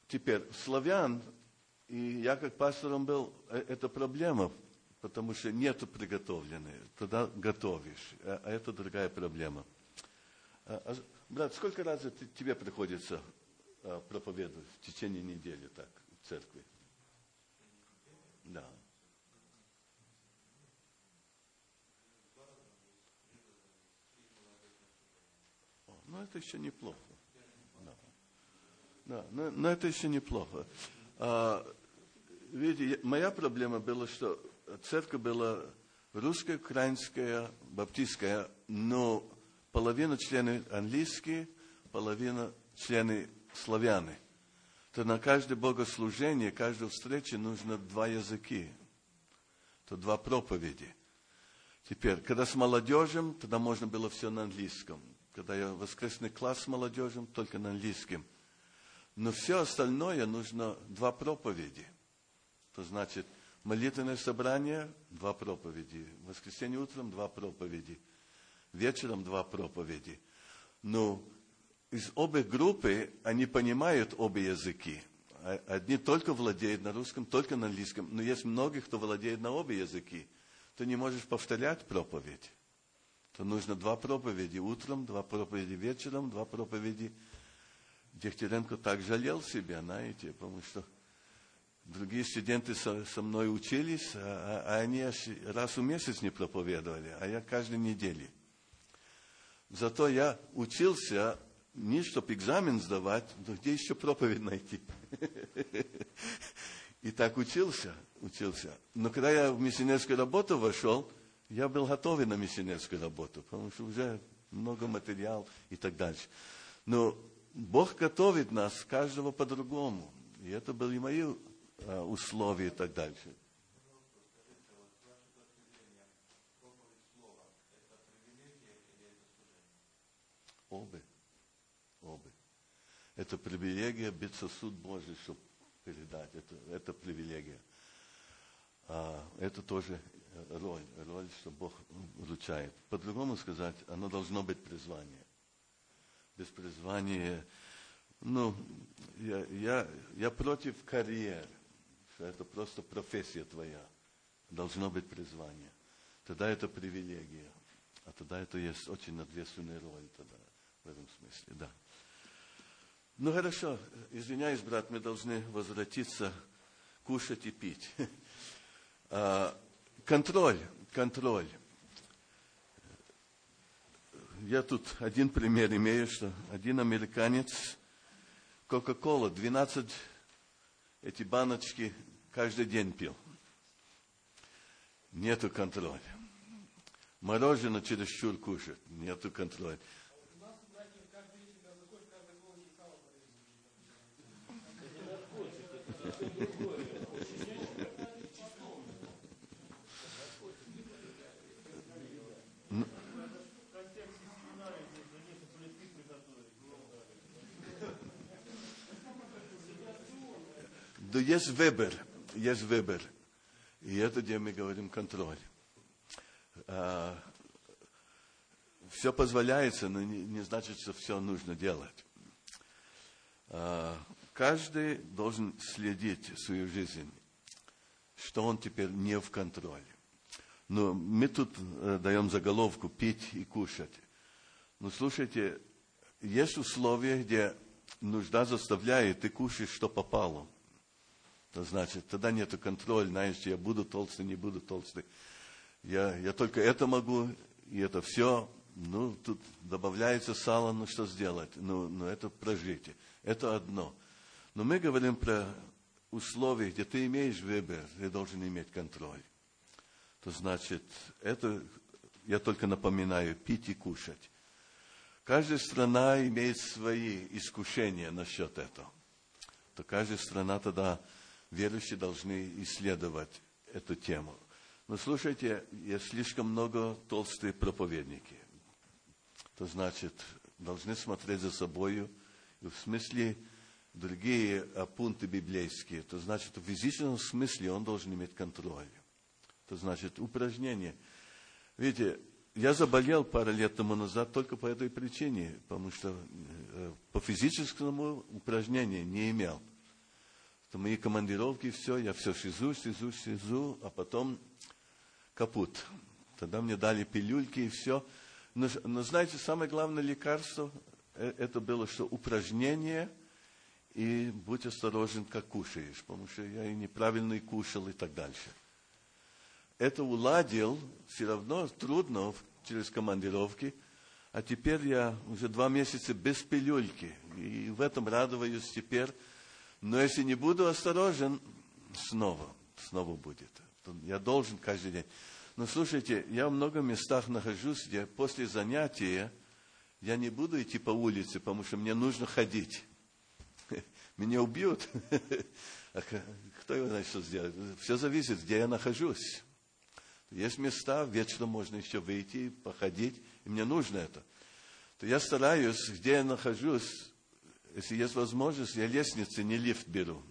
Теперь, славян, и я как пастором был, это проблема, потому что нету приготовленной. Тогда готовишь, а это другая проблема. Брат, сколько раз тебе приходится проповедовать в течение недели так в церкви? Да. Ну, это еще неплохо. Да, но это еще неплохо. Видите, моя проблема была, что церковь была русская, украинская, баптистская, но половина членов английские, половина члены славяне. То на каждое богослужение, каждую встречу нужно 2 языка. То 2 проповеди. Теперь, когда с молодежью, тогда можно было все на английском. Когда я воскресный класс с молодежью, только на английском. Но все остальное нужно 2 проповеди. То значит, молитвенное собрание, 2 проповеди. В воскресенье утром 2 проповеди. Вечером 2 проповеди. Но из обеих группы они понимают обе языки. Одни только владеют на русском, только на английском. Но есть многие, кто владеет на обе языки. Ты не можешь повторять проповедь. То нужно 2 проповеди утром, 2 проповеди вечером, 2 проповеди. Дегтяренко так жалел себя, знаете, потому что другие студенты со мной учились, а они раз в месяц не проповедовали, а я каждую неделю. Зато я учился не чтобы экзамен сдавать, но где еще проповедь найти. И так учился. Но когда я в миссионерскую работу вошел, я был готов на миссионерскую работу, потому что уже много материала и так дальше. Но Бог готовит нас, каждого по-другому. И это были мои условия и так дальше. Обе. Это привилегия быть сосуд Божий, чтобы передать. Это привилегия. Это тоже роль, что Бог вручает. По-другому сказать, оно должно быть призвание. Без призвания, я против карьеры, что это просто профессия твоя. Должно быть призвание. Тогда это привилегия. А тогда это есть очень ответственная роль тогда, в этом смысле, да. Ну хорошо, извиняюсь, брат, мы должны возвратиться, кушать и пить. Контроль. Я тут один пример имею, что один американец Кока-Кола, 12 эти баночки каждый день пил. Нету контроля. Мороженое чересчур кушать, нету контроля. Да есть выбор. И это, где мы говорим, контроль. Все позволяется, но не значит, что все нужно делать. Каждый должен следить свою жизнь, что он теперь не в контроле. Но мы тут даем заголовку «пить и кушать». Но слушайте, есть условия, где нужда заставляет, ты кушаешь, что попало. То значит, тогда нету контроля, знаешь, я буду толстый, не буду толстый. Я только это могу, и это все. Ну, тут добавляется сало, ну что сделать? Ну это прожитие. Это одно. Но мы говорим про условия, где ты имеешь выбор, ты должен иметь контроль. То значит, это я только напоминаю, пить и кушать. Каждая страна имеет свои искушения насчет этого. То каждая страна тогда, верующие должны исследовать эту тему. Но слушайте, есть слишком много толстых проповедников. То значит, должны смотреть за собой, в смысле другие пункты библейские. То значит, в физическом смысле он должен иметь контроль. То значит, упражнение. Видите, я заболел пару лет тому назад только по этой причине, потому что по физическому упражнению не имел. Это мои командировки, все, я все сижу, а потом капут. Тогда мне дали пилюльки и все. Но знаете, самое главное лекарство, это было, что упражнение, и будь осторожен, как кушаешь, потому что я и неправильно и кушал, и так дальше. Это уладил, все равно трудно через командировки, а теперь я уже 2 месяца без пилюльки, и в этом радуюсь теперь. Но если не буду осторожен, снова будет. Я должен каждый день. Но слушайте, я в много местах нахожусь, где после занятия я не буду идти по улице, потому что мне нужно ходить. Меня убьют. Кто его знает, что сделать? Все зависит, где я нахожусь. Есть места, вечером можно еще выйти, походить, и мне нужно это. То я стараюсь, где я нахожусь, если есть возможность, я лестницы, не лифт беру.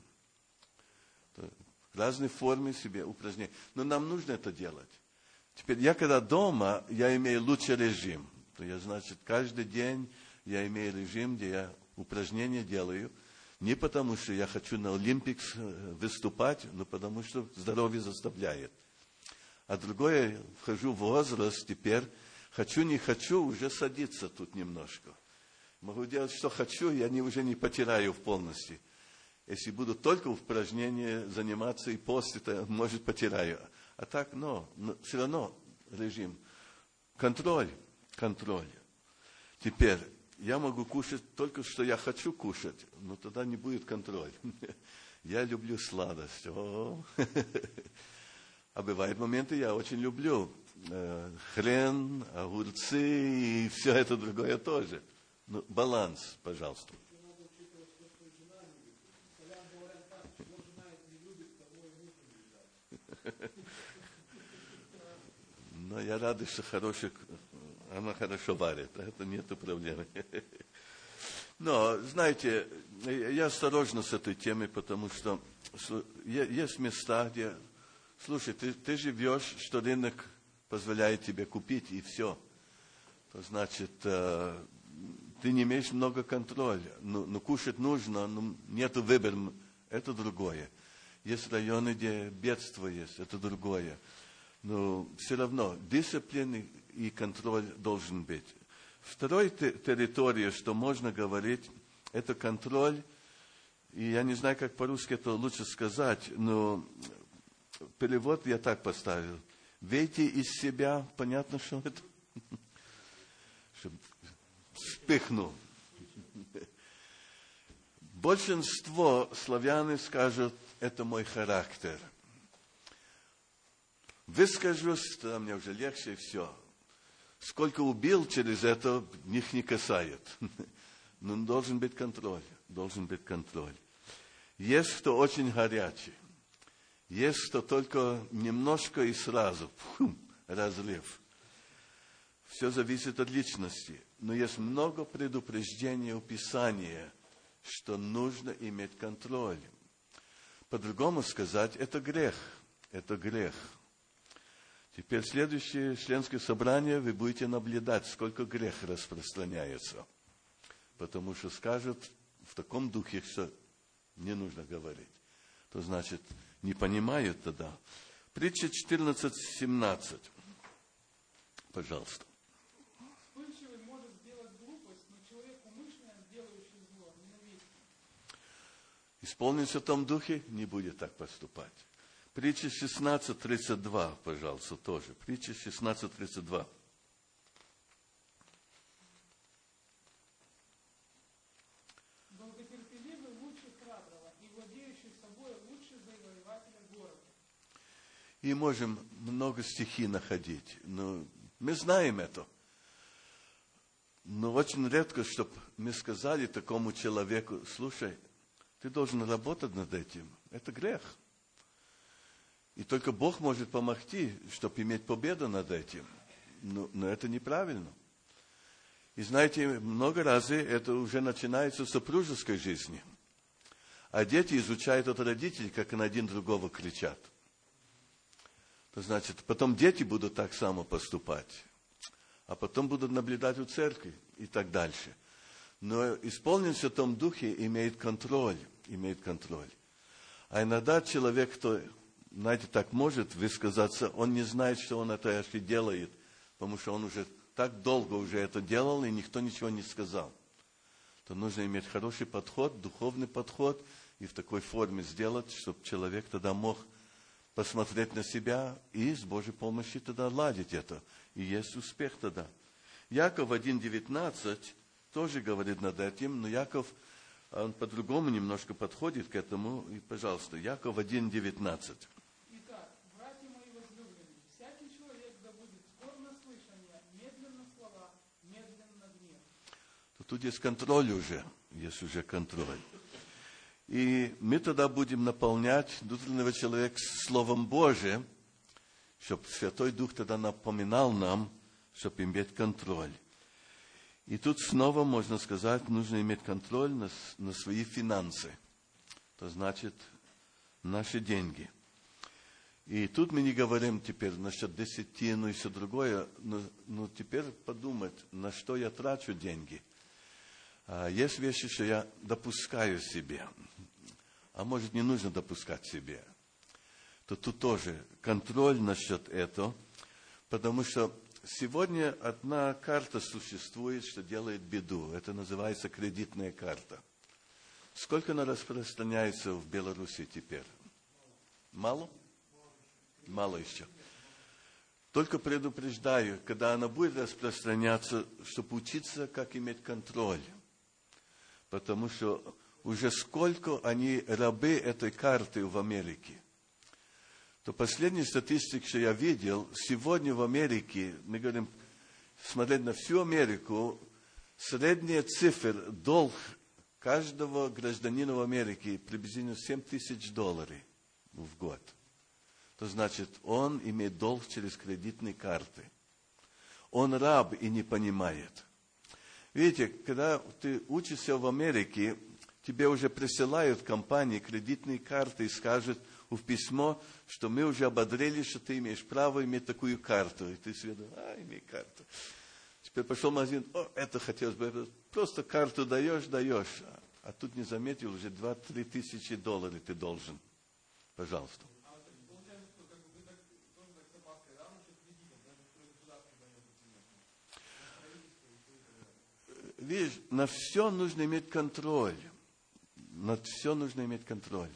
В разной форме себе упражнения. Но нам нужно это делать. Теперь я когда дома, я имею лучший режим. То я, значит, каждый день я имею режим, где я упражнения делаю. Не потому, что я хочу на Олимпикс выступать, но потому, что здоровье заставляет. А другое, вхожу в возраст теперь, хочу, не хочу, уже садиться тут немножко. Могу делать, что хочу, я уже не потеряю полностью. Если буду только в упражнении заниматься и постить, то, может, потеряю. А так, но все равно режим. Контроль. Теперь, я могу кушать только, что я хочу кушать, но тогда не будет контроля. Я люблю сладость. А бывают моменты, я очень люблю хрен, огурцы и все это другое тоже. Ну, баланс, пожалуйста. Но я рад, что она хорошо варит. Это нет проблемы. Но, знаете, я осторожно с этой темой, потому что есть места, где... Слушай, ты живешь, что рынок позволяет тебе купить, и все. То значит, ты не имеешь много контроля. Ну, кушать нужно, но нет выбора, это другое. Есть районы, где бедство есть, это другое. Но все равно дисциплина и контроль должен быть. Второй территория, что можно говорить, это контроль. И я не знаю, как по-русски это лучше сказать, но перевод я так поставил. Выйти из себя, понятно, что это? Вспыхнул. Большинство славян скажут, это мой характер. Выскажусь, тогда мне уже легче, и все. Сколько убил через это, них не касает. Но должен быть контроль. Есть кто очень горячий. Есть кто только немножко и сразу. Разлив. Все зависит от личности. Но есть много предупреждений у Писания, что нужно иметь контроль. По-другому сказать, это грех. Теперь следующее членское собрание вы будете наблюдать, сколько грех распространяется. Потому что скажут в таком духе, что не нужно говорить. То значит, не понимают тогда. Притча 14:17. Пожалуйста. Вспыльчивый может сделать глупость, но человек умышленно делающий зло ненавидит. Исполнится в том духе, не будет так поступать. Притча 16:32, пожалуйста, тоже. Притча 16:32. Долготерпеливый лучше храброго, и владеющий собой лучше завоевателя города. И можем много стихий находить. Но мы знаем это. Но очень редко, чтобы мы сказали такому человеку, слушай, ты должен работать над этим. Это грех. И только Бог может помогти, чтобы иметь победу над этим. Но это неправильно. И знаете, много раз это уже начинается в супружеской жизни. А дети изучают от родителей, как на один другого кричат. То значит, потом дети будут так само поступать. А потом будут наблюдать у церкви и так дальше. Но исполненность в том духе имеет контроль. А иногда человек, кто, знаете, так может высказаться, он не знает, что он это вообще делает, потому что он уже так долго уже это делал, и никто ничего не сказал. То нужно иметь хороший подход, духовный подход, и в такой форме сделать, чтобы человек тогда мог посмотреть на себя и с Божьей помощью тогда ладить это. И есть успех тогда. Яков 1:19 тоже говорит над этим, но Яков, он по-другому немножко подходит к этому. И, пожалуйста, Яков 1:19. Итак, братья мои возлюбленные, всякий человек да будет скор на слышание, медленно слова, медленно гнев. Тут есть контроль уже, есть уже контроль. И мы тогда будем наполнять внутреннего человека Словом Божиим, чтобы Святой Дух тогда напоминал нам, чтобы иметь контроль. И тут снова, можно сказать, нужно иметь контроль на свои финансы. Это значит, наши деньги. И тут мы не говорим теперь насчет десятину и все другое, но теперь подумать, на что я трачу деньги. Есть вещи, что я допускаю себе, а может не нужно допускать себе. То тут тоже контроль насчет этого, потому что сегодня одна карта существует, что делает беду. Это называется кредитная карта. Сколько она распространяется в Беларуси теперь? Мало? Мало еще. Только предупреждаю, когда она будет распространяться, чтобы учиться, как иметь контроль. Потому что уже сколько они рабы этой карты в Америке. То последняя статистика, что я видел, сегодня в Америке, мы говорим, смотреть на всю Америку, средняя цифра, долг каждого гражданина в Америке приблизительно $7,000 в год. То значит, он имеет долг через кредитные карты. Он раб и не понимает. Видите, когда ты учишься в Америке, тебе уже присылают компании кредитные карты и скажут в письмо, что мы уже ободрили, что ты имеешь право иметь такую карту. И ты себе думаешь, имей карту. Теперь пошел в магазин, это хотелось бы, просто карту даешь, а тут не заметил, уже 2-3 тысячи долларов ты должен. Пожалуйста. Видишь, на все нужно иметь контроль. На все нужно иметь контроль.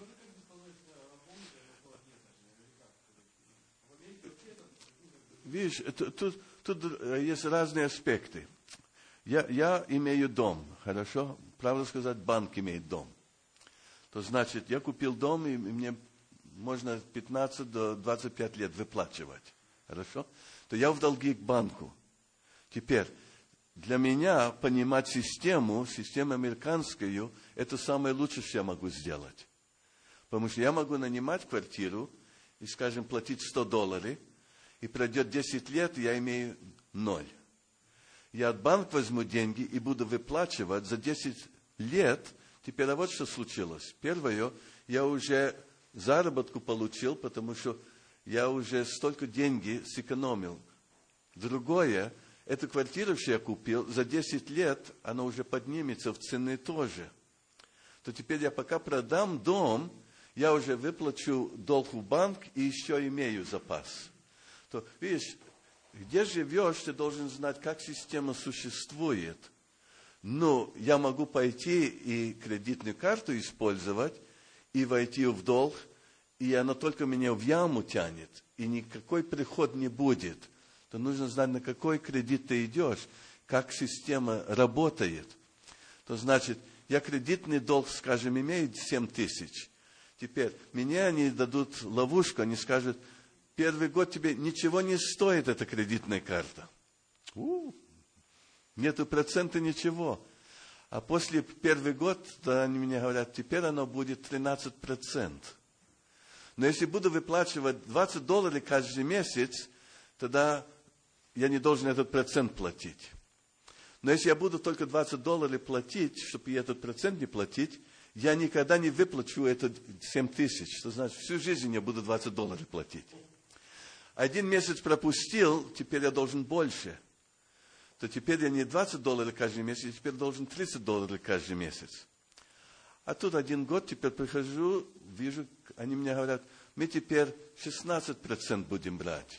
Видишь, тут есть разные аспекты. Я имею дом, хорошо? Правда сказать, банк имеет дом. То значит, я купил дом, и мне можно 15 до 25 лет выплачивать. Хорошо? То я в долги к банку. Теперь, для меня понимать систему американскую, это самое лучшее, что я могу сделать. Потому что я могу нанимать квартиру и, скажем, платить $100, и пройдет 10 лет, и я имею 0. Я от банка возьму деньги и буду выплачивать за 10 лет. Теперь вот что случилось. Первое, я уже заработку получил, потому что я уже столько денег сэкономил. Другое, эту квартиру, что я купил, за 10 лет она уже поднимется в цены тоже. То теперь я пока продам дом, я уже выплачу долг в банк и еще имею запас. То, видишь, где живешь, ты должен знать, как система существует. Но я могу пойти и кредитную карту использовать, и войти в долг, и она только меня в яму тянет, и никакой приход не будет. То нужно знать, на какой кредит ты идешь, как система работает. То значит, я кредитный долг, скажем, имею 7 тысяч. Теперь мне они дадут ловушку, они скажут, первый год тебе ничего не стоит эта кредитная карта. Нету процента ничего. А после первый год, то они мне говорят, теперь оно будет 13%. Но если буду выплачивать $20 каждый месяц, тогда я не должен этот процент платить. Но если я буду только $20 платить, чтобы и этот процент не платить, я никогда не выплачу это 7 тысяч. Что значит, всю жизнь я буду $20 платить. Один месяц пропустил, теперь я должен больше. То теперь я не $20 каждый месяц, я теперь должен $30 каждый месяц. А тут 1 год, теперь прихожу, вижу, они мне говорят, мы теперь 16% будем брать.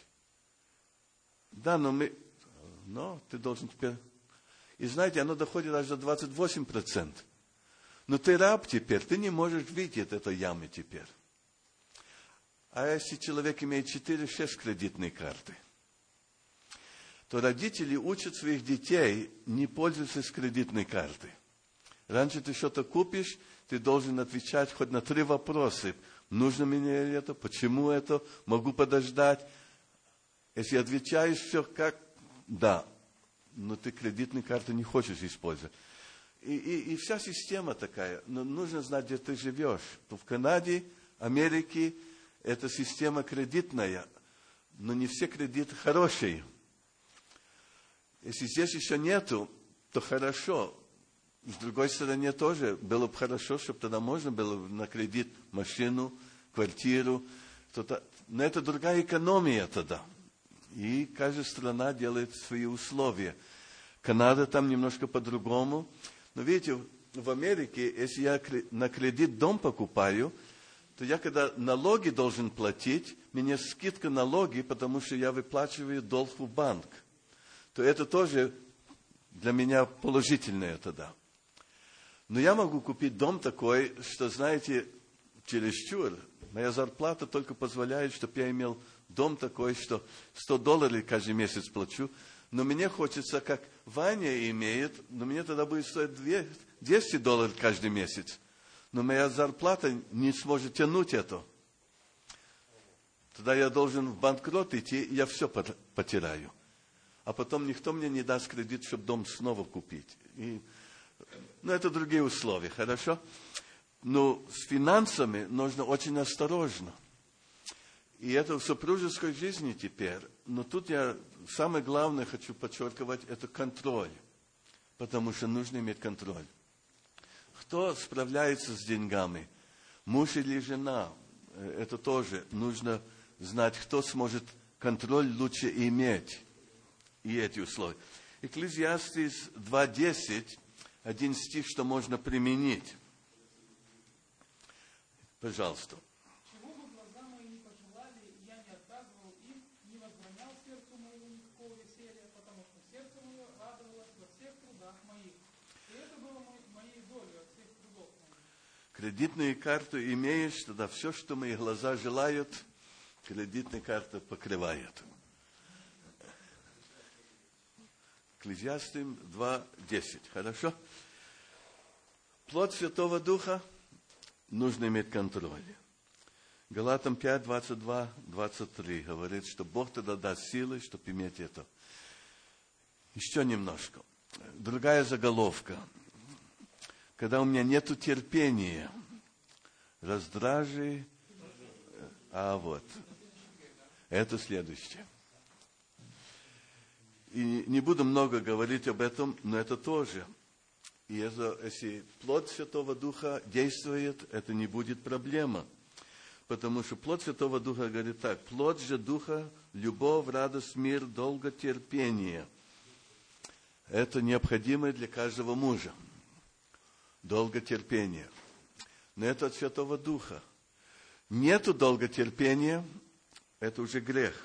Да, но ты должен теперь... И знаете, оно доходит аж до 28%. Но ты раб теперь, ты не можешь видеть этой ямы теперь. А если человек имеет 4-6 кредитные карты, то родители учат своих детей не пользоваться с кредитной картой. Раньше ты что-то купишь, ты должен отвечать хоть на 3 вопроса. Нужно мне это, почему это, могу подождать. Если отвечаешь все как да, но ты кредитную карту не хочешь использовать. И вся система такая. Но нужно знать, где ты живешь. То в Канаде, Америке эта система кредитная, но не все кредиты хорошие. Если здесь еще нету, то хорошо. С другой стороны тоже было бы хорошо, чтобы тогда можно было на кредит машину, квартиру. Но это другая экономия тогда. И каждая страна делает свои условия. Канада там немножко по-другому. Но видите, в Америке, если я на кредит дом покупаю, то я когда налоги должен платить, мне скидка налоги, потому что я выплачиваю долг в банк. То это тоже для меня положительное тогда. Но я могу купить дом такой, что, знаете, чересчур. Моя зарплата только позволяет, чтобы я имел дом такой, что $100 каждый месяц плачу. Но мне хочется, как Ваня имеет, но мне тогда будет стоить $200 каждый месяц. Но моя зарплата не сможет тянуть это. Тогда я должен в банкрот идти, и я все потеряю. А потом никто мне не даст кредит, чтобы дом снова купить. Это другие условия, хорошо? Но с финансами нужно очень осторожно. И это в супружеской жизни теперь. Но тут я самое главное хочу подчеркивать, это контроль. Потому что нужно иметь контроль. Кто справляется с деньгами? Муж или жена? Это тоже нужно знать, кто сможет контроль лучше иметь. И эти условия. Экклезиастис 2:10, один стих, что можно применить. Пожалуйста. Чего бы глаза мои не пожелали, я не отказывал им, не возбранял сердцу моему никакого веселья, потому что сердце мое радовалось во всех трудах моих. И это было моей долей от всех трудов моих. Кредитную карту имеешь, тогда все, что мои глаза желают, кредитная карта покрывает. Экклезиастим 2:10. Хорошо? Плод Святого Духа нужно иметь контроль. Галатам 5:22-23 говорит, что Бог тогда даст силы, чтобы иметь это. Еще немножко. Другая заголовка. Когда у меня нет терпения, раздражи. Это следующее. И не буду много говорить об этом, но это тоже. И если плод Святого Духа действует, это не будет проблема. Потому что плод Святого Духа говорит так. Плод же Духа, любовь, радость, мир, долготерпение. Это необходимо для каждого мужа. Долготерпение. Но это от Святого Духа. Нету долготерпения, это уже грех.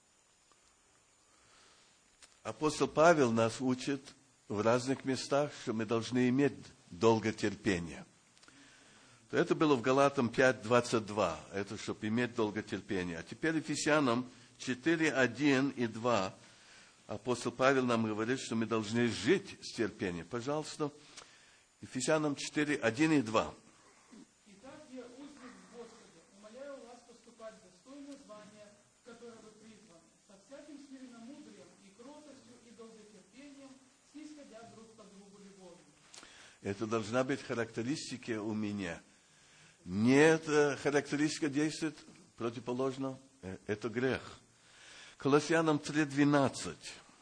Апостол Павел нас учит в разных местах, что мы должны иметь долготерпение. Это было в Галатам 5:22, это чтобы иметь долготерпение. А теперь Ефесянам 4:1 и 2. Апостол Павел нам говорит, что мы должны жить с терпением. Пожалуйста, Ефесянам 4:1 и 2. Итак, я узник в Господе, умоляю вас поступать достойно звания, в которое вы призваны, со всяким смиренномудрием и кротостью и долготерпением, снисходя друг по другу любовью. Это должна быть характеристика у меня. Нет, характеристика действует противоположно, это грех. Колоссянам 3:12.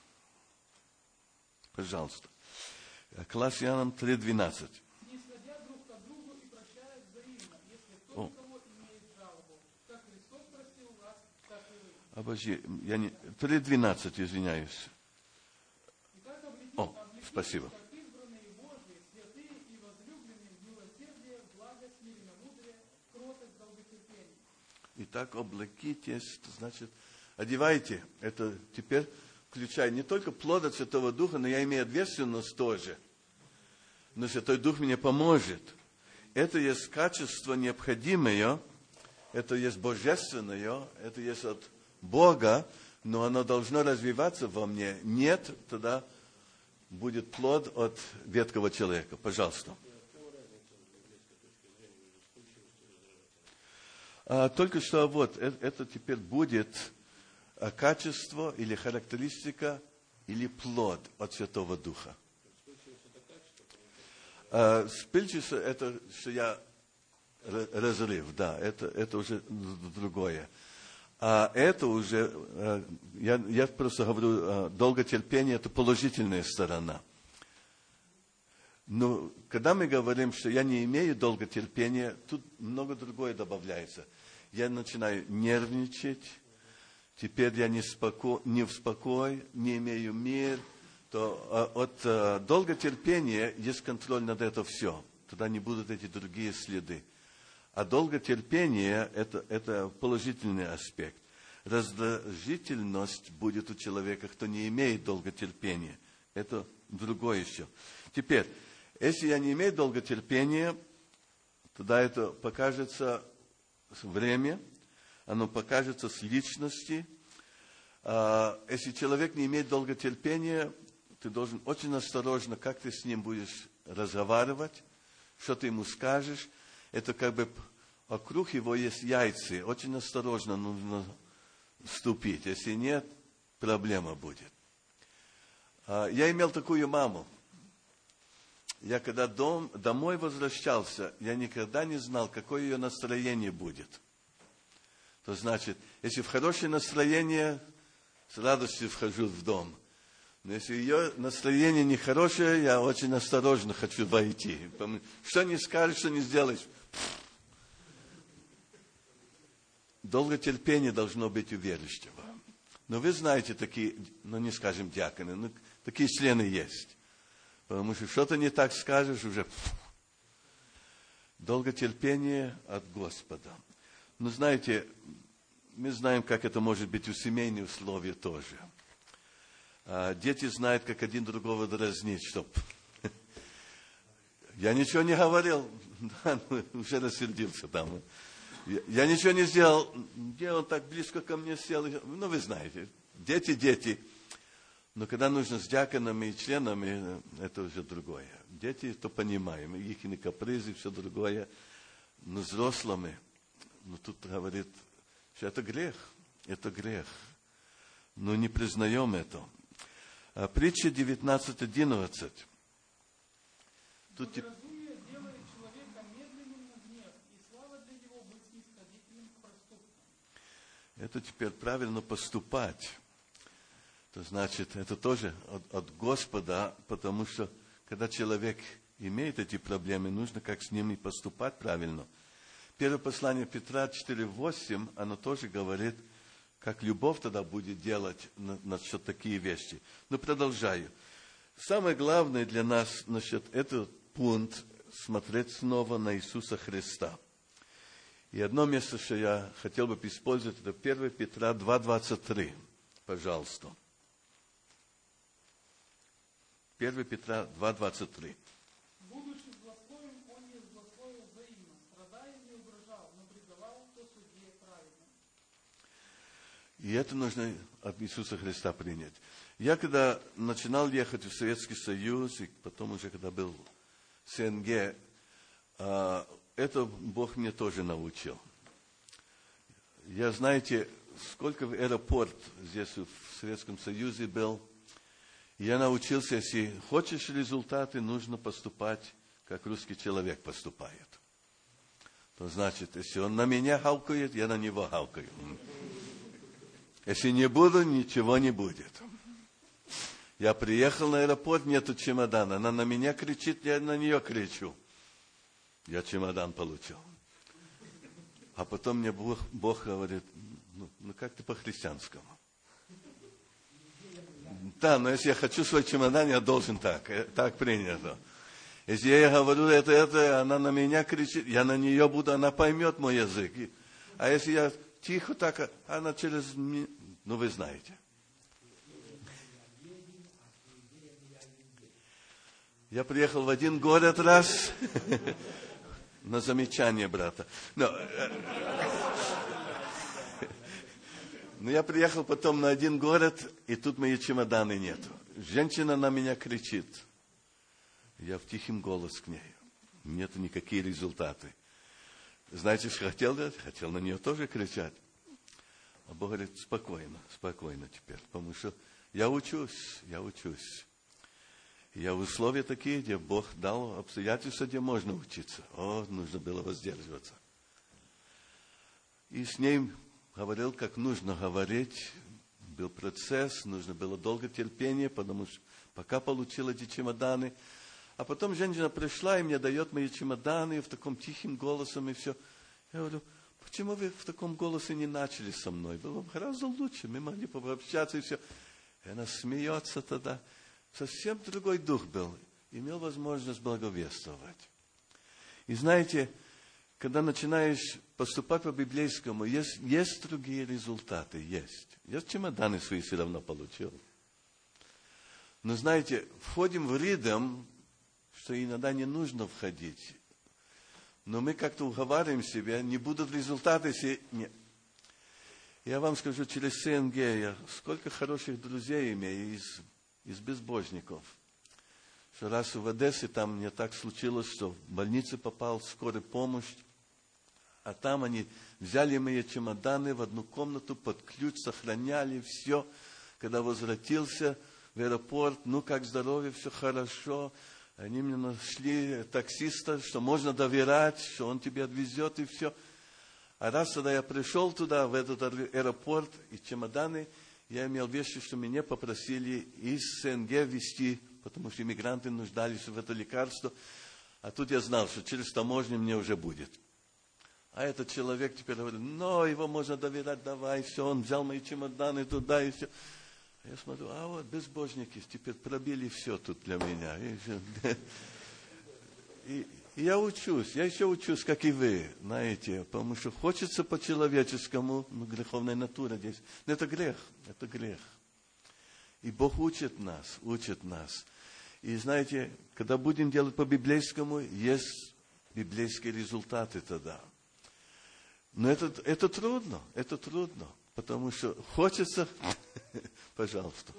Пожалуйста. Колоссянам 3:12. Снисходя друг к другу и прощаясь взаимно, если кто никого имеет жалобу, как Христос простил вас, так и вы. Обожди, я не... 3:12, извиняюсь. Итак, Спасибо. как избранные Божьи, святые и возлюбленные в милосердие, в Итак, облекитесь, значит, одевайте. Это теперь включая не только плод от Святого Духа, но я имею ответственность тоже. Но Святой Дух мне поможет. Это есть качество необходимое, это есть божественное, это есть от Бога, но оно должно развиваться во мне. Нет, тогда будет плод от ветхого человека. Пожалуйста. Только что вот, это теперь будет качество или характеристика или плод от Святого Духа. Спильчица, это что я разрыв, да, это уже другое. А это уже, я просто говорю, долготерпение – это положительная сторона. Но когда мы говорим, что я не имею долготерпения, тут много другое добавляется. Я начинаю нервничать, теперь я не в спокой, не имею мир. То от долготерпения есть контроль над это все. Тогда не будут эти другие следы. А долготерпение – это положительный аспект. Раздражительность будет у человека, кто не имеет долготерпения. Это другое еще. Теперь, если я не имею долготерпения, тогда это покажется с время, оно покажется с личности. Если человек не имеет долготерпения, ты должен очень осторожно, как ты с ним будешь разговаривать, что ты ему скажешь. Это как бы вокруг его есть яйца. Очень осторожно нужно ступить. Если нет, проблема будет. Я имел такую маму. Я когда домой возвращался, я никогда не знал, какое ее настроение будет. То значит, если в хорошее настроение, с радостью вхожу в дом. Но если ее настроение нехорошее, я очень осторожно хочу войти. Что не скажешь, что не сделаешь. Долготерпение должно быть у верующего. Но вы знаете такие, не скажем диаконы, но такие члены есть. Потому что что-то не так скажешь, уже долготерпение от Господа. Но знаете, мы знаем, как это может быть у семейных условий тоже. Дети знают, как один другого дразнить, чтоб... Я ничего не говорил, уже рассердился там. Я ничего не сделал, где он так близко ко мне сел. Вы знаете, дети. Но когда нужно с диаконами и членами, это уже другое. Дети, то понимаем, их капризы, все другое. Но взрослыми, тут говорит, что это грех. Но не признаем это. Притча 19:11. Тут Благоразумие делает человека медленным на гнев, и слава для него быть снисходительным к проступкам. Это теперь правильно поступать. То значит, это тоже от Господа, потому что, когда человек имеет эти проблемы, нужно как с ними поступать правильно. Первое послание Петра 4:8, оно тоже говорит, как любовь тогда будет делать насчет такие вещи. Но продолжаю. Самое главное для нас насчет этого пункта смотреть снова на Иисуса Христа. И одно место, что я хотел бы использовать, это 1 Петра 2:23. Пожалуйста. 1 Петра 2:23. Будучи злословен, он не злословил взаимно, страдая не угрожал, но призывал то судье праведно. И это нужно от Иисуса Христа принять. Я когда начинал ехать в Советский Союз, и потом уже когда был в СНГ, это Бог мне тоже научил. Я, знаете, сколько в аэропорт здесь в Советском Союзе был, я научился, если хочешь результаты, нужно поступать, как русский человек поступает. То значит, если он на меня гавкает, я на него гавкаю. Если не буду, ничего не будет. Я приехал на аэропорт, нету чемодана. Она на меня кричит, я на нее кричу. Я чемодан получил. А потом мне Бог говорит, как ты по-христианскому? Да, но если я хочу свой чемодан, я должен так принято. Если я говорю это, она на меня кричит, я на нее буду, она поймет мой язык. А если я тихо так, а она через... Ну, вы знаете. Я приехал в один город раз на замечание брата. Но я приехал потом на один город, и тут мои чемоданы нету. Женщина на меня кричит. Я в тихим голос к ней. Нету никакие результаты. Знаете, что хотел делать? Хотел на нее тоже кричать. А Бог говорит, спокойно, спокойно теперь. Потому что я учусь. Я в условия такие, где Бог дал обстоятельства, где можно учиться. Нужно было воздерживаться. И с ней говорил, как нужно говорить. Был процесс, нужно было долго терпение, потому что пока получил эти чемоданы. А потом женщина пришла и мне дает мои чемоданы в таком тихим голосом и все. Я говорю, почему вы в таком голосе не начали со мной? Было бы гораздо лучше, мы могли пообщаться и все. И она смеется тогда. Совсем другой дух был. Имел возможность благовествовать. И знаете, когда начинаешь поступать по-библейскому, есть другие результаты, есть. Я чемоданы свои все равно получил. Но знаете, входим в ритм, что иногда не нужно входить. Но мы как-то уговариваем себя, не будут результаты, если... Нет. Я вам скажу, через СНГ я сколько хороших друзей имею из безбожников. Что раз в Одессе там мне так случилось, что в больницу попал в скорую помощь, а там они взяли мои чемоданы в одну комнату, под ключ, сохраняли все. Когда возвратился в аэропорт, как здоровье, все хорошо. Они мне нашли таксиста, что можно доверять, что он тебя отвезет и все. А раз, когда я пришел туда, в этот аэропорт, и чемоданы, я имел вещи, что меня попросили из СНГ везти, потому что иммигранты нуждались в это лекарство. А тут я знал, что через таможню мне уже будет. А этот человек теперь говорит, его можно доверять, давай, все. Он взял мои чемоданы туда и все. Я смотрю, вот безбожники теперь пробили все тут для меня. И я учусь, я еще учусь, как и вы, знаете, потому что хочется по-человеческому, греховная натура здесь. Но это грех. И Бог учит нас. И знаете, когда будем делать по-библейскому, есть библейские результаты тогда. Но это трудно, потому что хочется... Пожалуйста.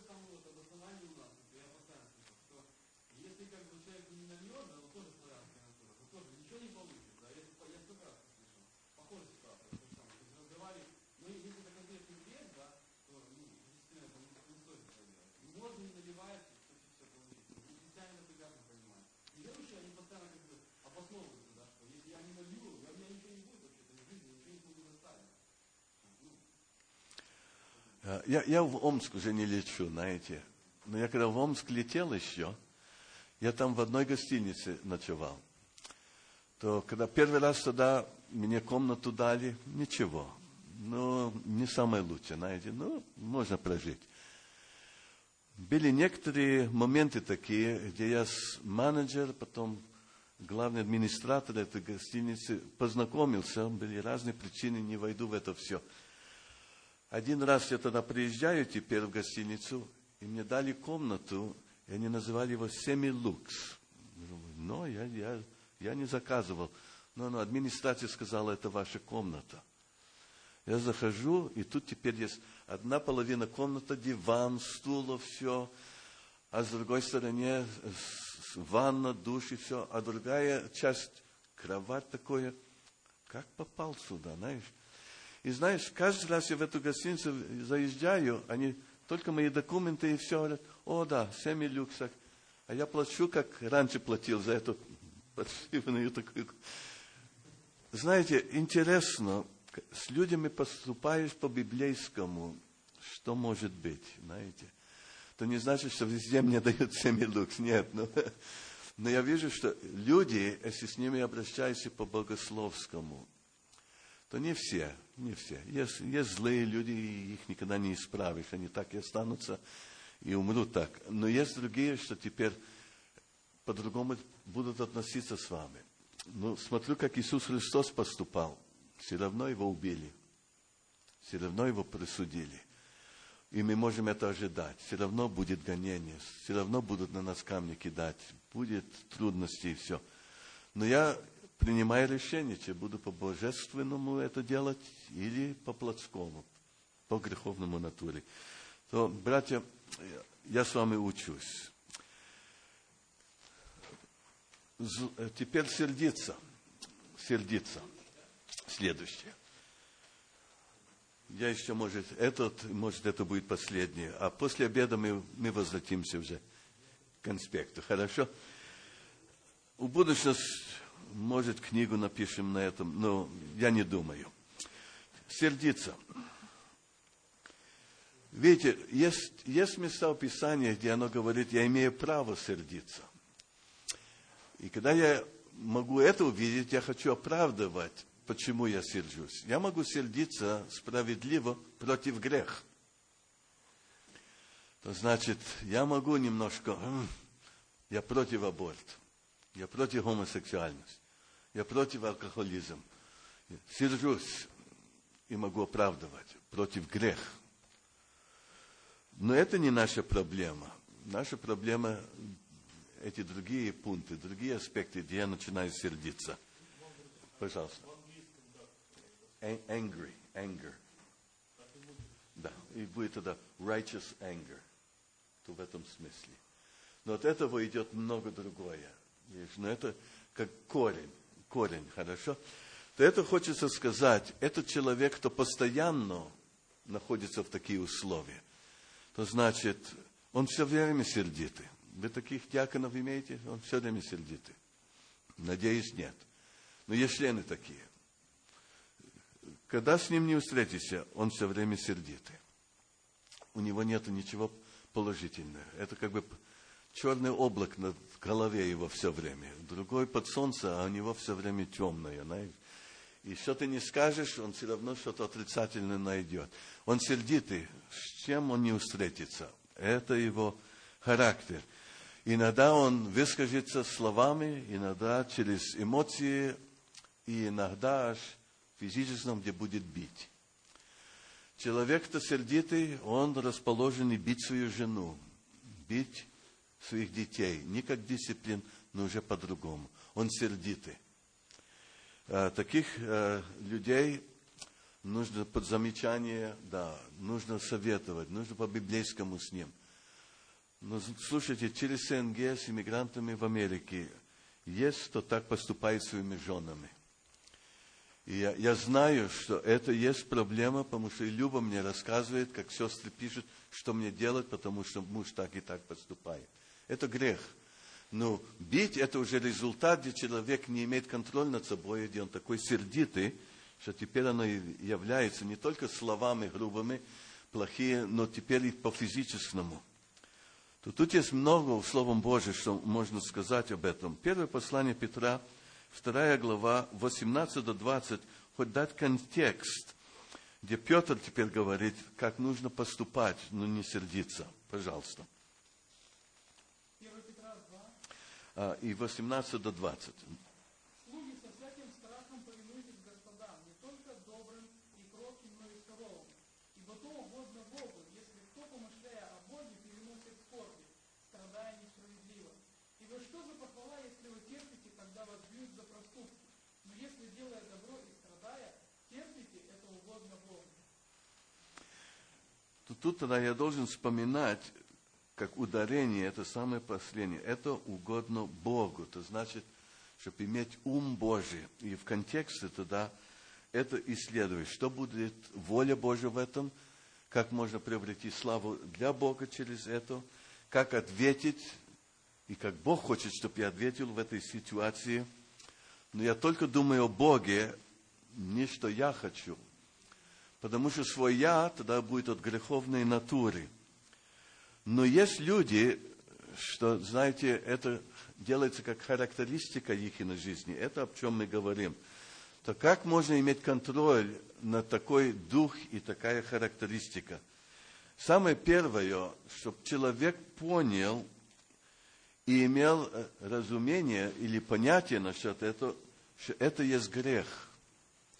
Я в Омск уже не лечу, знаете. Но я когда в Омск летел еще, я там в одной гостинице ночевал. То когда первый раз туда мне комнату дали, ничего. Не самое лучшее, знаете. Можно прожить. Были некоторые моменты такие, где я с менеджером, потом главный администратор этой гостиницы познакомился. Были разные причины, не войду в это все. Один раз я тогда приезжаю теперь в гостиницу, и мне дали комнату, и они называли его «Семилюкс». Но я не заказывал. Но администрация сказала, это ваша комната. Я захожу, и тут теперь есть одна половина комнаты, диван, стул, все, а с другой стороны ванна, душ и все, а другая часть, кровать такое. Как попал сюда, знаешь? И знаешь, каждый раз я в эту гостиницу заезжаю, они только мои документы и все говорят, да, «Семилюкс». А я плачу, как раньше платил за эту подшивную такую. Знаете, интересно, с людьми поступаешь по-библейскому, что может быть, знаете. Это не значит, что везде мне дают «Семилюкс». Нет, но я вижу, что люди, если с ними обращаешься по-богословскому, то не все. Есть злые люди, и их никогда не исправишь. Они так и останутся, и умрут так. Но есть другие, что теперь по-другому будут относиться с вами. Смотрю, как Иисус Христос поступал. Все равно его убили. Все равно его присудили. И мы можем это ожидать. Все равно будет гонение, все равно будут на нас камни кидать, будет трудности и все. Но я принимаю решение, че буду по божественному это делать или по плотскому, по греховному натуре. То, братья, я с вами учусь. Теперь сердиться. Следующее. Я еще, может, это будет последнее. А после обеда мы возвратимся уже к конспекту. Хорошо? В будущем, может, книгу напишем на этом, но я не думаю. Сердиться. Видите, есть места в Писании, где оно говорит, я имею право сердиться. И когда я могу это увидеть, я хочу оправдывать, почему я сержусь. Я могу сердиться справедливо против греха. То значит, я могу немножко, я против аборта, я против гомосексуальности, я против алкоголизма. Сержусь и могу оправдывать против греха. Но это не наша проблема. Наша проблема эти другие пункты, другие аспекты, где я начинаю сердиться. Пожалуйста. Anger. Да, и будет тогда righteous anger. То в этом смысле. Но от этого идет много другое. Но это как корень, хорошо? То это хочется сказать, этот человек, кто постоянно находится в такие условия, то значит, он все время сердитый. Вы таких диаконов имеете? Он все время сердитый. Надеюсь, нет. Но есть члены такие. Когда с ним не встретишься, он все время сердитый. У него нет ничего положительного. Это как бы черный облак над головой его все время. Другой под солнце, а у него все время темное. Знаете? И что ты не скажешь, он все равно что-то отрицательное найдет. Он сердитый. С чем он не встретится? Это его характер. Иногда он выскажется словами, иногда через эмоции, и иногда аж физическом, где будет бить. Человек-то сердитый, он расположен и бить свою жену, бить своих детей. Не как дисциплин, но уже по-другому. Он сердитый. Таких людей нужно под замечание, да, нужно советовать, нужно по-библейскому с ним. Но слушайте, через СНГ с иммигрантами в Америке есть, кто так поступает с своими женами. И я знаю, что это есть проблема, потому что и Люба мне рассказывает, как сестры пишут, что мне делать, потому что муж так и так поступает. Это грех. Но бить – это уже результат, где человек не имеет контроля над собой, где он такой сердитый, что теперь оно является не только словами грубыми, плохие, но теперь и по-физическому. То тут есть много в Словом Божьем, что можно сказать об этом. Первое послание Петра, 2 глава, 18 до 20, хоть дать контекст, где Петр теперь говорит, как нужно поступать, но не сердиться. Пожалуйста. 1 Петра 2. И 18 до 20. Слуги, со всяким страхом повинуйтесь господам, не только добрым и кротким, но и суровым. Ибо то угодно Богу, если кто, помышляя о Боге, переносит скорби, страдая несправедливо. Ибо что за похвала, если вы терпите, когда вас бьют за проступки? Но если, делая добро и страдая, терпите, это угодно Богу. Тут тогда я должен вспоминать, как ударение, это самое последнее. Это угодно Богу. Это значит, чтобы иметь ум Божий. И в контексте тогда это исследовать. Что будет воля Божья в этом? Как можно приобрести славу для Бога через это? Как ответить? И как Бог хочет, чтобы я ответил в этой ситуации. Но я только думаю о Боге, не что я хочу. Потому что свой я тогда будет от греховной натуры. Но есть люди, что, знаете, это делается как характеристика их на жизни. Это о чем мы говорим. То как можно иметь контроль на такой дух и такая характеристика? Самое первое, чтобы человек понял и имел разумение или понятие насчет этого, что это есть грех.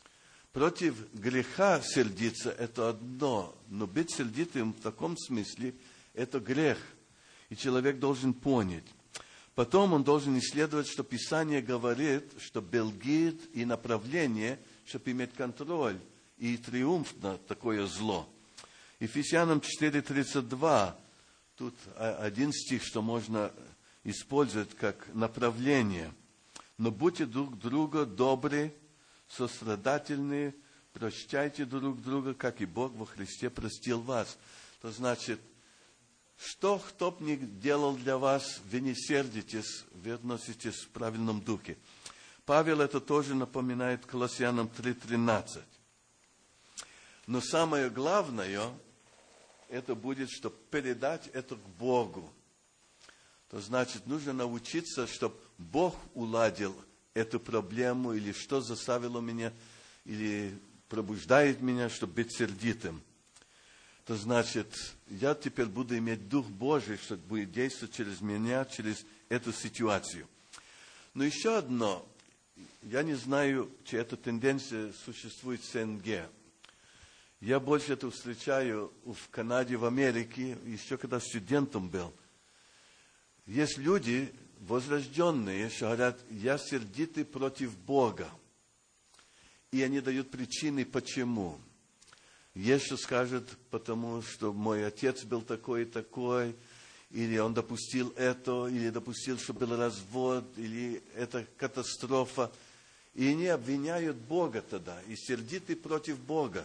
Против греха сердиться – это одно, но быть сердитым в таком смысле – это грех. И человек должен понять. Потом он должен исследовать, что Писание говорит, что белгит и направление, чтобы иметь контроль и триумф на такое зло. Ефесянам 4:32, тут один стих, что можно использовать как направление. Но будьте друг друга добры, сострадательны, прощайте друг друга, как и Бог во Христе простил вас. То значит, что кто бы ни делал для вас, вы не сердитесь, вы относитесь в правильном духе. Павел это тоже напоминает Колоссянам 3:13. Но самое главное, это будет, чтобы передать это к Богу. То значит, нужно научиться, чтобы Бог уладил эту проблему, или что заставило меня, или пробуждает меня, чтобы быть сердитым. То значит, я теперь буду иметь Дух Божий, что будет действовать через меня, через эту ситуацию. Но еще одно, я не знаю, чи эта тенденция существует в СНГ. Я больше это встречаю в Канаде, в Америке, еще когда студентом был. Есть люди, возрожденные, что говорят, я сердитый против Бога. И они дают причины, почему. Есть, что скажет, потому что мой отец был такой и такой, или он допустил это, или допустил, что был развод, или это катастрофа. И они обвиняют Бога тогда, и сердиты против Бога.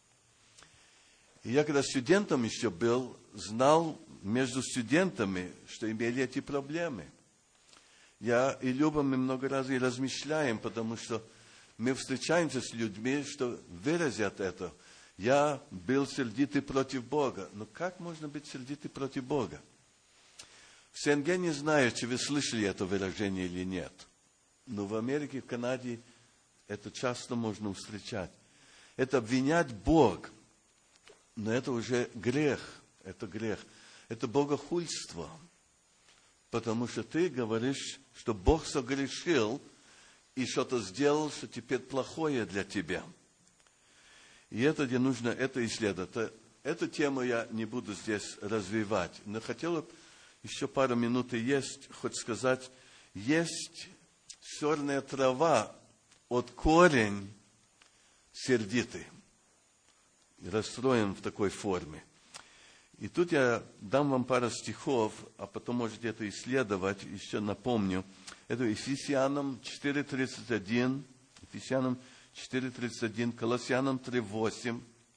И я, когда студентом еще был, знал между студентами, что имели эти проблемы. Я и Люба, мы много раз и размышляем, потому что мы встречаемся с людьми, что выразят это. Я был сердитый против Бога. Но как можно быть сердитый против Бога? В СНГ не знаю, чи вы слышали это выражение или нет. Но в Америке, в Канаде это часто можно встречать. Это обвинять Бога. Но это уже грех. Это грех. Это богохульство. Потому что ты говоришь, что Бог согрешил и что-то сделал, что теперь плохое для тебя. И это, где нужно это исследовать. Эту тему я не буду здесь развивать. Но хотел бы еще пару минут и есть, хоть сказать, есть черная трава от корень сердитый. Расстроен в такой форме. И тут я дам вам пару стихов, а потом можете это исследовать. Еще напомню. Это Ефесянам 4:31, Ефесянам 4:31, Колоссянам 3:8,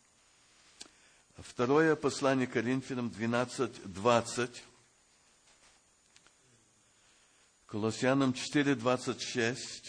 второе послание Коринфянам 12:20, Колоссянам 4:26.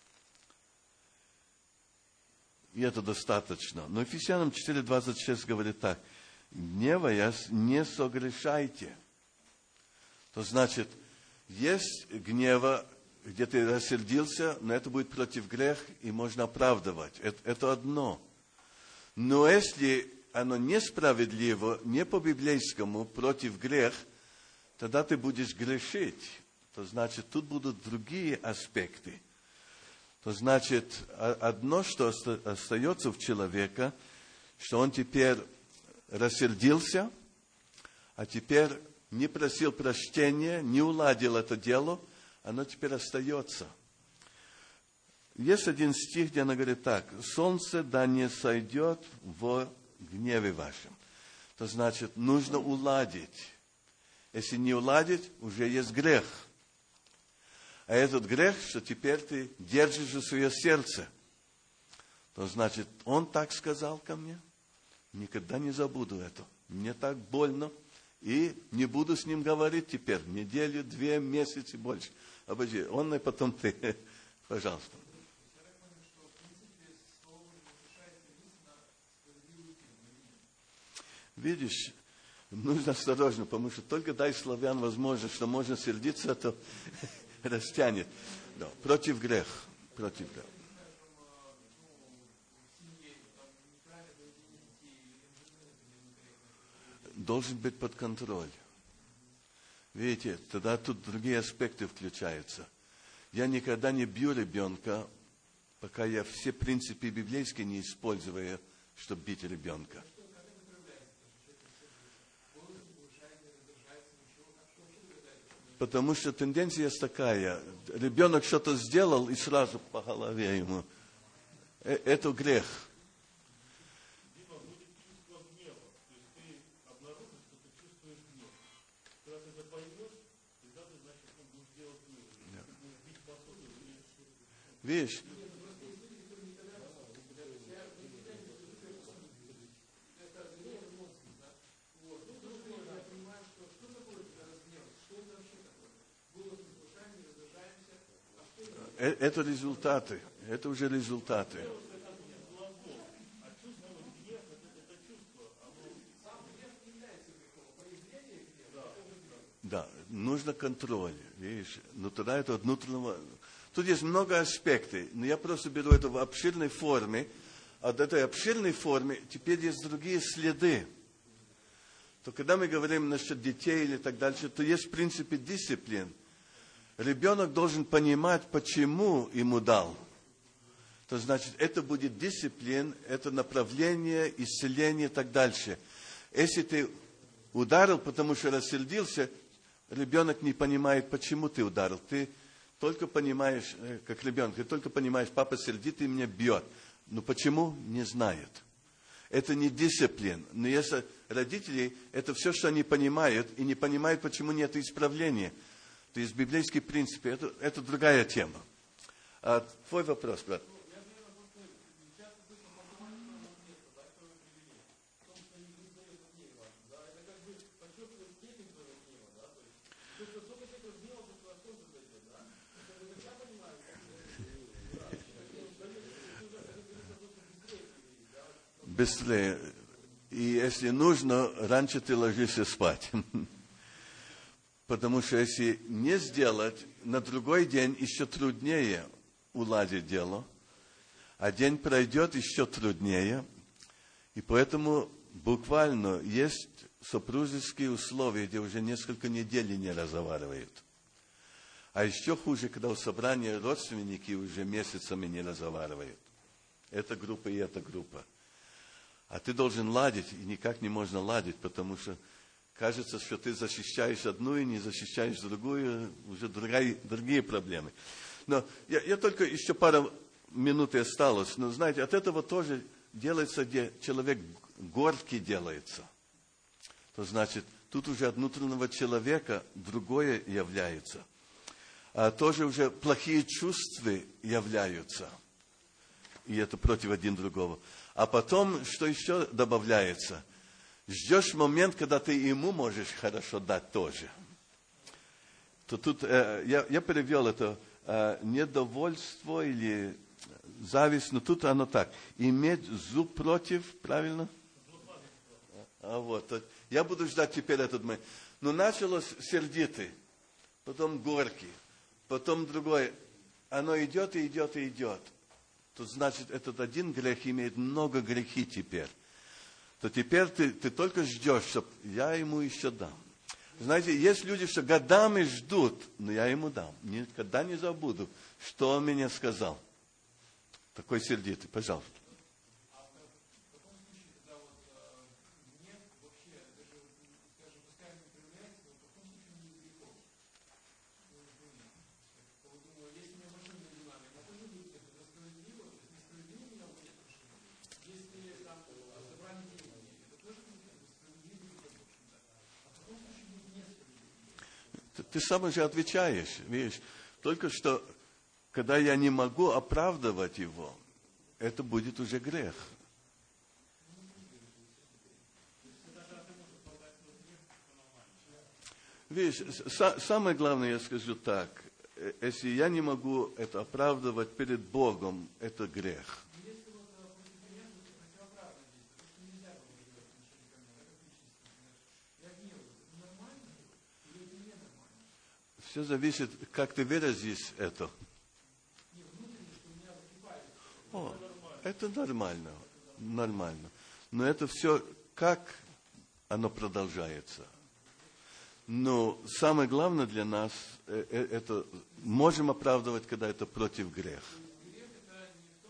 И это достаточно. Но Ефесянам 4:26 говорит так: гневаясь, не согрешайте. То значит, есть гнева, где ты рассердился, но это будет против греха, и можно оправдывать. Это одно. Но если оно несправедливо, не по-библейскому, против греха, тогда ты будешь грешить. То значит, тут будут другие аспекты. То значит, одно, что остается в человека, что он теперь рассердился, а теперь не просил прощения, не уладил это дело, оно теперь остается. Есть один стих, где она говорит так: солнце да не сойдет во гневе вашем. То значит, нужно уладить. Если не уладить, уже есть грех. А этот грех, что теперь ты держишь в свое сердце. То значит, он так сказал ко мне, никогда не забуду это. Мне так больно, и не буду с ним говорить теперь неделю, 2 месяца, больше. Обожди, он и потом ты. Пожалуйста. Видишь, нужно осторожно, потому что только дай славян возможность, что можно сердиться, то растянет. Да, против греха. Против греха. Должен быть под контроль. Видите, тогда тут другие аспекты включаются. Я никогда не бью ребенка, пока я все принципы библейские не использую, чтобы бить ребенка. Потому что тенденция такая. Ребенок что-то сделал и сразу по голове ему. Это грех. Видишь? Это результаты. Это уже результаты. Да, нужно контроль. Видишь? Но тогда это от внутреннего... Тут есть много аспектов, но я просто беру это в обширной форме. От этой обширной формы теперь есть другие следы. То когда мы говорим насчет детей или так дальше, то есть в принципе дисциплин. Ребенок должен понимать, почему ему дал. То значит, это будет дисциплин, это направление, исцеление и так дальше. Если ты ударил, потому что рассердился, ребенок не понимает, почему ты ударил. Ты только понимаешь, как ребенок, ты только понимаешь, папа сердит и меня бьет. Но почему? Не знает. Это не дисциплин. Но если родители, это все, что они понимают, и не понимают, почему нет исправления. То есть библейские принципы, это другая тема. Твой вопрос, брат. Быстрее. И если нужно, раньше ты ложишься спать. Потому что если не сделать, на другой день еще труднее уладить дело. А день пройдет еще труднее. И поэтому буквально есть супружеские условия, где уже несколько недель не разговаривают. А еще хуже, когда у собрания родственники уже месяцами не разговаривают. Эта группа и эта группа. А ты должен ладить, и никак не можно ладить, потому что кажется, что ты защищаешь одну и не защищаешь другую, уже другие проблемы. Но я только еще пару минут и осталось. Но знаете, от этого тоже делается, где человек гордкий делается. То значит, тут уже от внутреннего человека другое является. А тоже уже плохие чувства являются. И это против один другого. А потом, что еще добавляется? Ждешь момент, когда ты ему можешь хорошо дать тоже. То тут я перевел это недовольство или зависть, но тут оно так. Иметь зуб против, правильно? Вот. Я буду ждать теперь этот момент. Но началось сердитый, потом горький, потом другой. Оно идет и идет и идет. То значит, этот один грех имеет много грехи теперь. То теперь ты только ждешь, чтобы я ему еще дам. Знаете, есть люди, что годами ждут, но я ему дам. Никогда не забуду, что он мне сказал. Такой сердитый, пожалуйста. Ты сам уже отвечаешь, видишь. Только что, когда я не могу оправдывать его, это будет уже грех. Видишь, самое главное, я скажу так. Если я не могу это оправдывать перед Богом, это грех. Все зависит, как ты выразишь это. Это нормально, нормально. Но это все, как оно продолжается. Но самое главное для нас, это можем оправдывать, когда это против греха.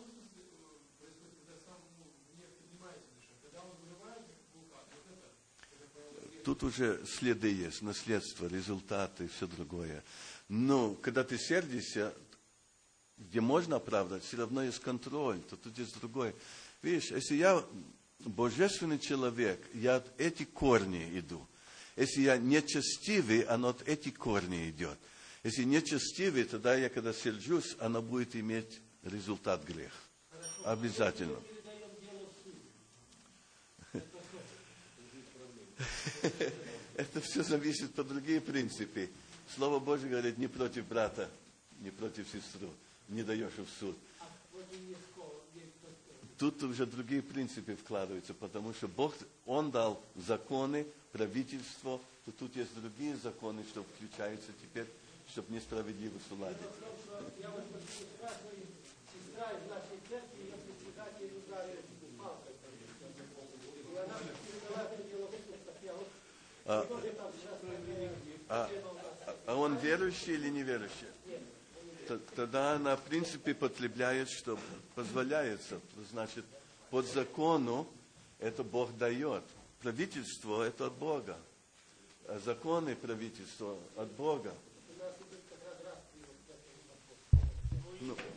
тут уже следы есть, наследство, результаты, все другое. Но когда ты сердишься, где можно оправдать, все равно есть контроль, то тут есть другое. Видишь, если я божественный человек, я от эти корни иду. Если я нечестивый, оно от эти корни идет. Если нечестивый, тогда я, когда сержусь, оно будет иметь результат грех. Обязательно. Это все зависит по другим принципам. Слово Божье говорит, не против брата, не против сестры, не даешь в суд. Тут уже другие принципы вкладываются, потому что Бог, Он дал законы, правительство, то тут есть другие законы, что включаются теперь, чтобы несправедливо суладить. Я вас спрашиваю, сестра из нашей церкви, ее председатель ударил палкой. И она передала это дело в суд, я вот тоже там сейчас А он верующий или неверующий? Тогда она, в принципе, потребляет, что позволяется. Значит, под закону это Бог дает. Правительство – это от Бога. А законы правительства от Бога. Ну,